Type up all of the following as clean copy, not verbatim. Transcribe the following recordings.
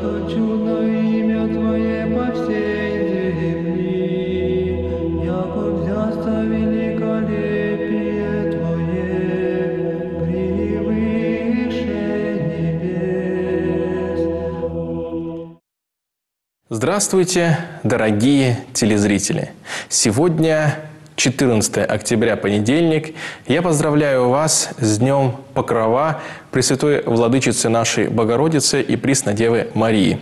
что чудно имя Твое по всей земли, яко взяться великолепие Твое превыше небес. Здравствуйте, дорогие телезрители! Сегодня 14 октября, понедельник. Я поздравляю вас с Днем Покрова Пресвятой Владычицы нашей Богородицы и Преснодевы Марии.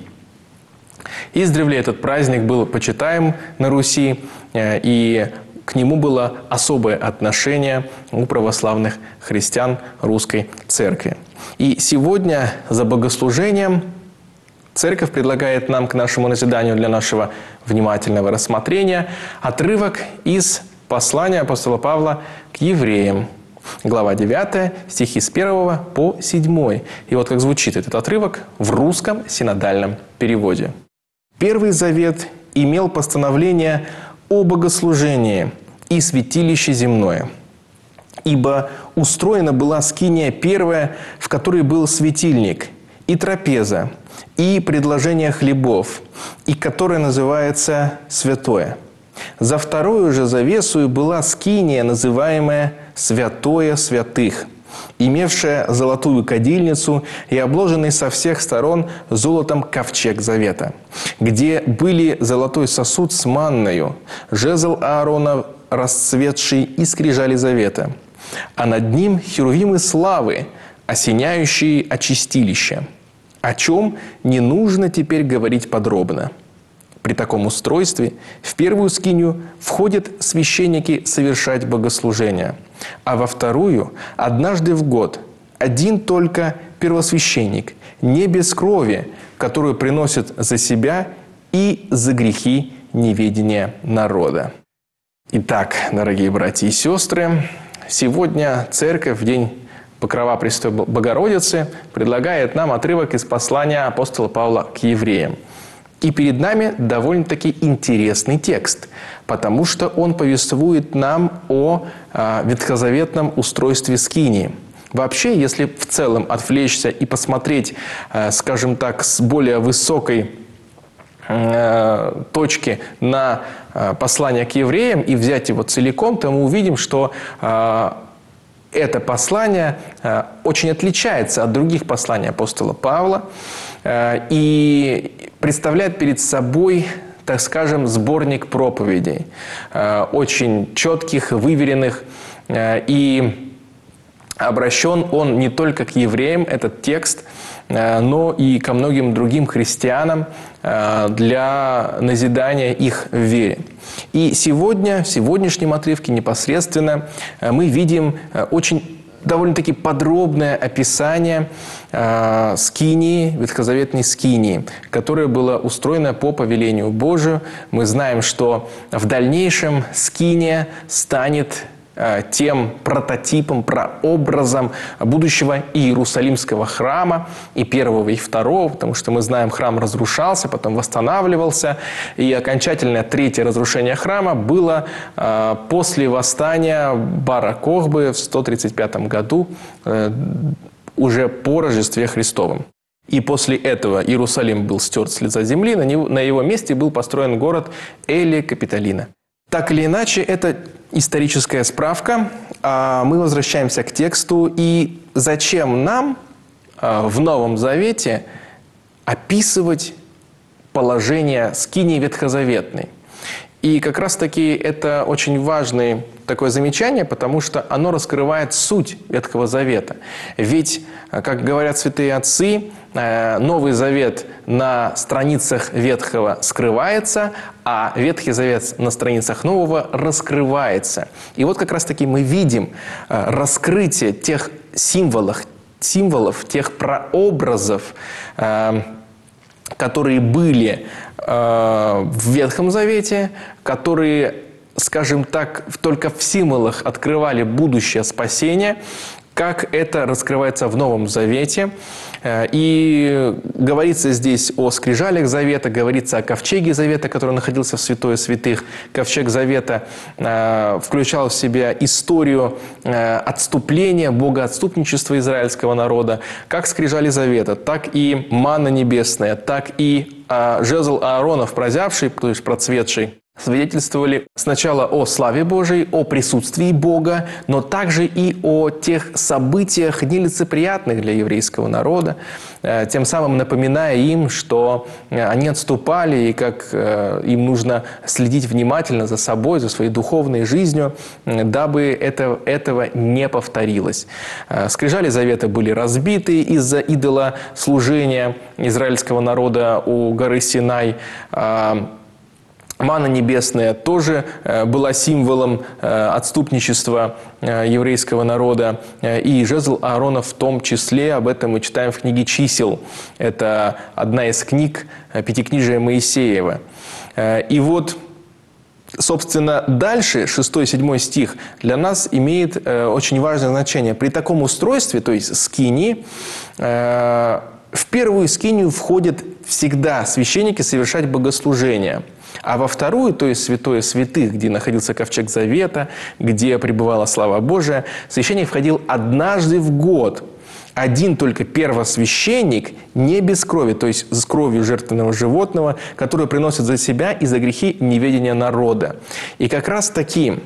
Издревле этот праздник был почитаем на Руси, и к нему было особое отношение у православных христиан Русской Церкви. И сегодня за богослужением Церковь предлагает нам к нашему назиданию для нашего внимательного рассмотрения отрывок из послания апостола Павла к евреям. Глава 9, стихи с 1 по 7. И вот как звучит этот отрывок в русском синодальном переводе. «Первый завет имел постановление о богослужении и святилище земное. Ибо устроена была скиния первая, в которой был светильник, и трапеза, и предложение хлебов, и которая называется святое. За вторую же завесою была скиния, называемая «Святое святых», имевшая золотую кадильницу и обложенный со всех сторон золотом ковчег завета, где были золотой сосуд с манною, жезл Аарона расцветший и скрижали завета, а над ним херувимы славы, осеняющие очистилище, о чем не нужно теперь говорить подробно. При таком устройстве в первую скинию входят священники совершать богослужения, а во вторую однажды в год один только первосвященник, не без крови, которую приносит за себя и за грехи неведения народа». Итак, дорогие братья и сестры, сегодня Церковь в день Покрова Пресвятой Богородицы предлагает нам отрывок из послания апостола Павла к евреям. И перед нами довольно-таки интересный текст, потому что он повествует нам о ветхозаветном устройстве скинии. Вообще, если в целом отвлечься и посмотреть, скажем так, с более высокой точки на послание к евреям и взять его целиком, то мы увидим, что это послание очень отличается от других посланий апостола Павла и представляет перед собой, так скажем, сборник проповедей, очень четких, выверенных, и обращен он не только к евреям, этот текст, но и ко многим другим христианам для назидания их в вере. И сегодня, в сегодняшнем отрывке непосредственно мы видим очень довольно-таки подробное описание скинии, ветхозаветной скинии, которая была устроена по повелению Божию. Мы знаем, что в дальнейшем скиния станет тем прототипом, прообразом будущего Иерусалимского храма, и первого, и второго, потому что мы знаем, храм разрушался, потом восстанавливался, и окончательное третье разрушение храма было после восстания Бар-Кохбы в 135 году, уже по Рождестве Христовом. И после этого Иерусалим был стерт с лица земли, на его месте был построен город Элия Капитолина. Так или иначе, это историческая справка. Мы возвращаемся к тексту. И зачем нам в Новом Завете описывать положение скинии ветхозаветной? И как раз-таки это очень важное такое замечание, потому что оно раскрывает суть Ветхого Завета. Ведь, как говорят святые отцы, Новый Завет на страницах Ветхого скрывается, а Ветхий Завет на страницах Нового раскрывается. И вот как раз-таки мы видим раскрытие тех символов, тех прообразов, которые были в Ветхом Завете, которые, скажем так, только в символах открывали будущее спасение, как это раскрывается в Новом Завете. И говорится здесь о скрижалях Завета, говорится о ковчеге Завета, который находился в Святое Святых. Ковчег Завета включал в себя историю отступления, богоотступничества израильского народа. Как скрижали Завета, так и манна небесная, так и жезл Ааронов, прозявший, то есть процветший, свидетельствовали сначала о славе Божией, о присутствии Бога, но также и о тех событиях нелицеприятных для еврейского народа, тем самым напоминая им, что они отступали и как им нужно следить внимательно за собой, за своей духовной жизнью, дабы этого не повторилось. Скрижали Завета были разбиты из-за идолослужения израильского народа у горы Синай. Манна небесная тоже была символом отступничества еврейского народа. И жезл Аарона в том числе, об этом мы читаем в книге «Чисел». Это одна из книг Пятикнижия Моисеева. И вот, собственно, дальше 6-7 стих для нас имеет очень важное значение. При таком устройстве, то есть скинии, в первую скинию входят всегда священники совершать богослужение. А во вторую, то есть Святое Святых, где находился ковчег Завета, где пребывала слава Божия, священник входил однажды в год. Один только первосвященник, не без крови, то есть с кровью жертвенного животного, которое приносит за себя и за грехи неведения народа. И как раз таки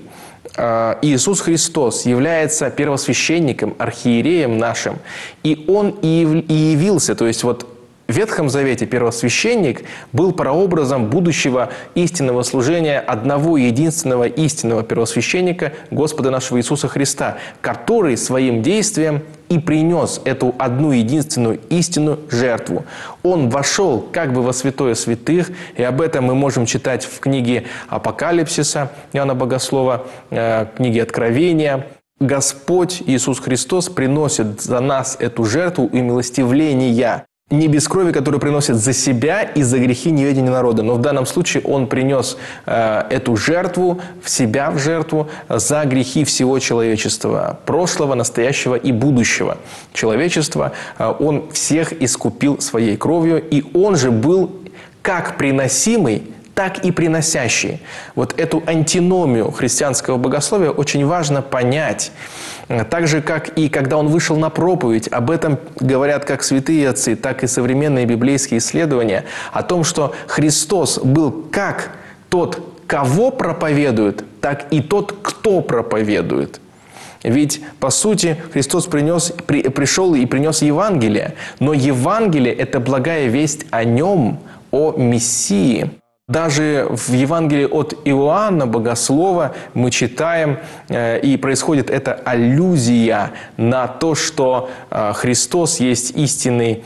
Иисус Христос является первосвященником, архиереем нашим, и Он и явился, то есть вот в Ветхом Завете первосвященник был прообразом будущего истинного служения одного единственного истинного первосвященника Господа нашего Иисуса Христа, который своим действием и принес эту одну единственную истинную жертву. Он вошел как бы во Святое Святых, и об этом мы можем читать в книге Апокалипсиса Иоанна Богослова, книге Откровения. Господь Иисус Христос приносит за нас эту жертву и милостивления. Не без крови, которую приносит за себя и за грехи неведения народа. Но в данном случае Он принес эту жертву, в себя в жертву, за грехи всего человечества, прошлого, настоящего и будущего человечества. Он всех искупил своей кровью, и Он же был как приносимый, так и приносящий. Вот эту антиномию христианского богословия очень важно понять. Так же, как и когда он вышел на проповедь, об этом говорят как святые отцы, так и современные библейские исследования, о том, что Христос был как тот, кого проповедует, так и тот, кто проповедует. Ведь, по сути, Христос пришел и принес Евангелие, но Евангелие – это благая весть о Нем, о Мессии. Даже в Евангелии от Иоанна Богослова мы читаем, и происходит эта аллюзия на то, что Христос есть истинный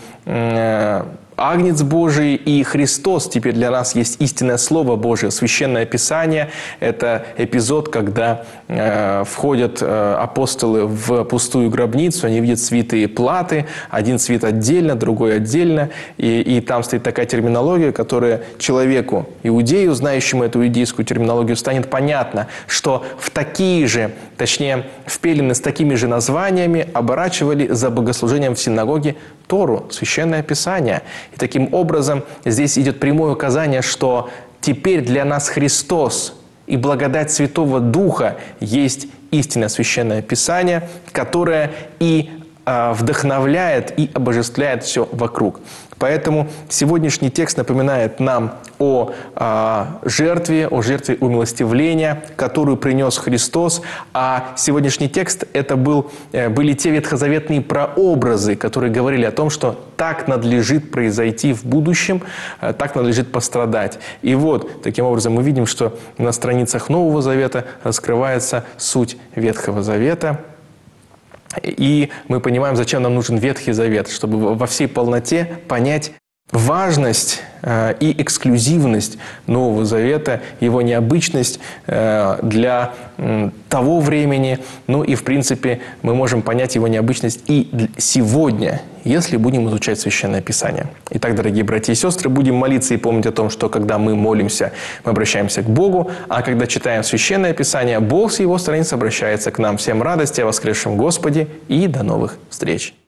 Агнец Божий, и Христос теперь для нас есть истинное Слово Божие. Священное Писание – это эпизод, когда входят апостолы в пустую гробницу, они видят свитые платы, один свит отдельно, другой отдельно, и там стоит такая терминология, которая человеку, иудею, знающему эту иудейскую терминологию, станет понятно, что в такие же, точнее, в пелены с такими же названиями оборачивали за богослужением в синагоге Тору, Священное Писание. И таким образом здесь идет прямое указание, что теперь для нас Христос и благодать Святого Духа есть истинное Священное Писание, которое и вдохновляет, и обожествляет все вокруг. Поэтому сегодняшний текст напоминает нам о жертве умилостивления, которую принес Христос. А сегодняшний текст – это были те ветхозаветные прообразы, которые говорили о том, что так надлежит произойти в будущем, так надлежит пострадать. И вот, таким образом, мы видим, что на страницах Нового Завета раскрывается суть Ветхого Завета. И мы понимаем, зачем нам нужен Ветхий Завет, чтобы во всей полноте понять важность и эксклюзивность Нового Завета, его необычность для того времени, ну и, в принципе, мы можем понять его необычность и сегодня, если будем изучать Священное Писание. Итак, дорогие братья и сестры, будем молиться и помнить о том, что когда мы молимся, мы обращаемся к Богу, а когда читаем Священное Писание, Бог с Его страниц обращается к нам. Всем радости о воскресшем Господе и до новых встреч!